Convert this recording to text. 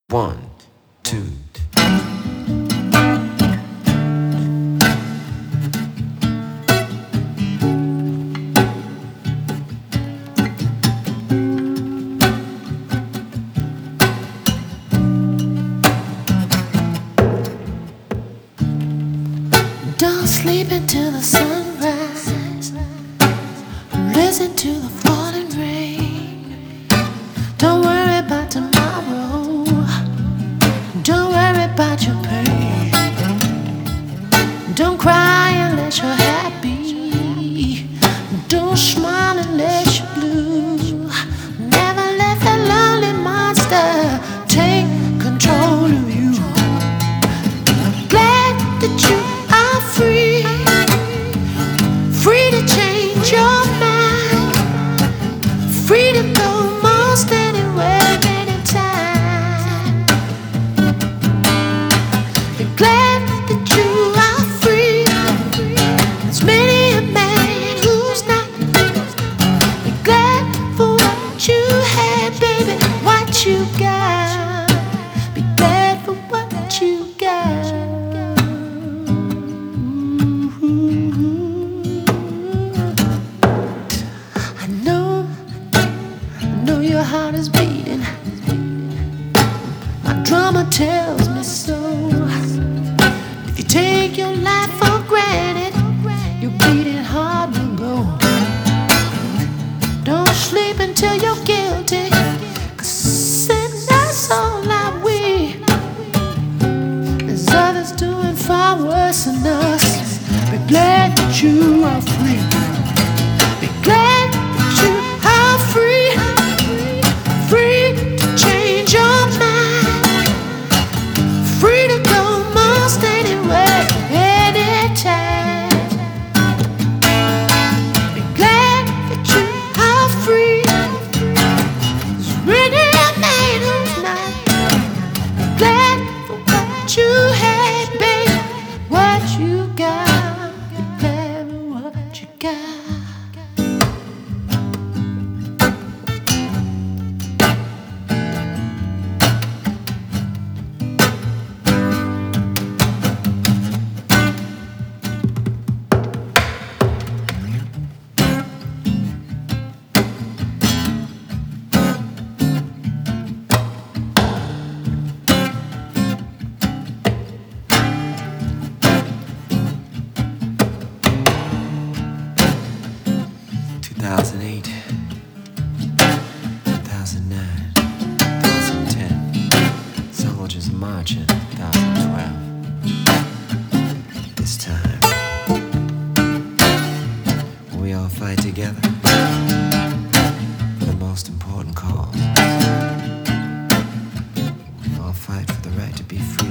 One, two. Don't sleep until the sunrise. Listen to the falling rain. Don't worry about tomorrow. Don't worry about your pain. Don't cry unless you're happy. Don't smile unless you're blue. Never let the lonely monster take control of you. Glad that you are free, free to change your mind, free to go most anywhere, anytime. Be glad that you are free. There's many a man who's not. Be glad for what you had, baby, what you got. Be glad for what you got. I know your heart is beating. My drummer tells me so. If you take your life for granted, your beating heart will go. Don't sleep until you're guilty, 'cause that's all I we. There's others doing far worse than us. Be glad that you are free. Be glad that you are free, free to change your mind, free to go most anywhere, anytime. Be glad that you are free. There's really a man who's not. Be glad for what you had, babe, what you got. Be glad for what you got. Soldiers marching, 2012. This time, we all fight together for the most important cause. We all fight for the right to be free.